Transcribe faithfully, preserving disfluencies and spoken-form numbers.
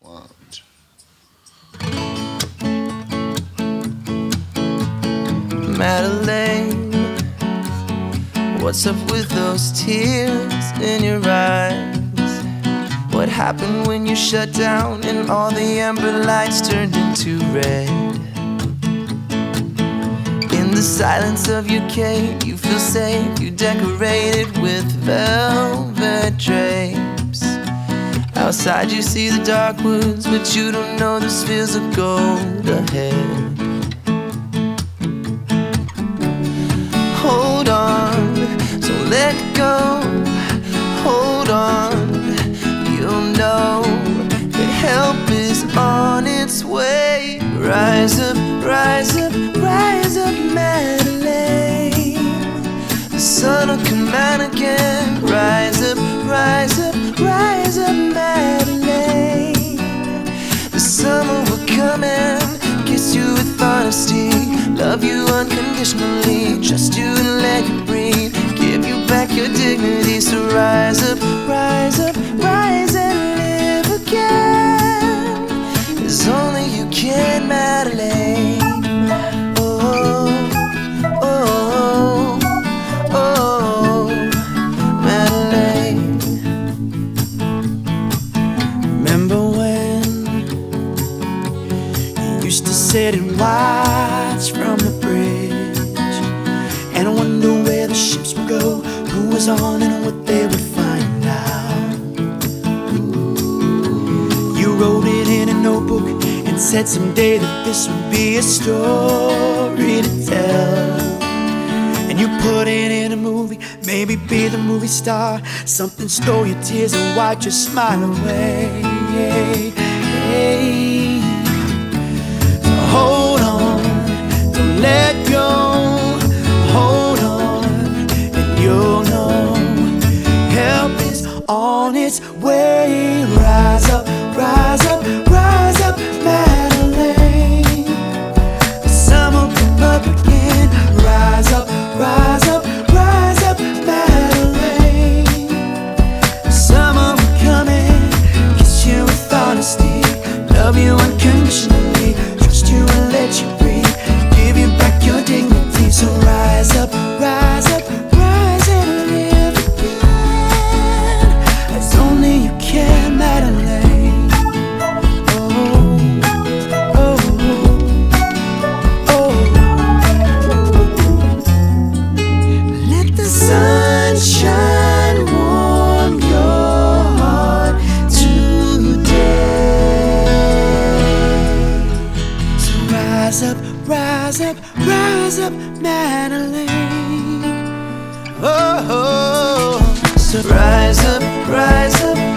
One, two. Madeline, what's up with those tears in your eyes? What happened when you shut down and all the amber lights turned into red? In the silence of your cave, you feel safe. You decorate it with velvet drapes. Outside you see the dark woods, but you don't know this feels of gold ahead. Hold on, so let go. Hold on, you'll know that help is on its way. Rise up, rise up, rise up, Madeline. The sun will come out again. Rise up, rise up, rise up, Madeline. The summer will come and kiss you with honesty. Love you unconditionally, trust you and let you breathe. Give you back your dignity. So rise up, rise up, rise and live again, as only you can, Madeline. Oh, oh, oh, Madeline. Remember when you used to sit and watch from the bridge and wonder where the ships would go, who was on and what they would find out? Ooh. You wrote it in a notebook and said someday that this would be a story to tell. And you put it in a movie, maybe be the movie star. Something stole your tears and wiped your smile away. So hold on, don't let go. Hold on, and you'll know help is on its way. Rise up, rise up, rise up, Madeline. The sun will come up again. Rise up, rise up, rise up, Madeline. The summer will come in, kiss you with honesty. Love you unconditionally, trust you and let you breathe. Give you back your dignity. So rise up, rise up, rise and live again, as only you can, Madeline. Oh, oh, oh. Let the sunshine warm your heart today. So rise up, rise up, rise up, Madeline. Oh, oh, oh. So rise up, rise up,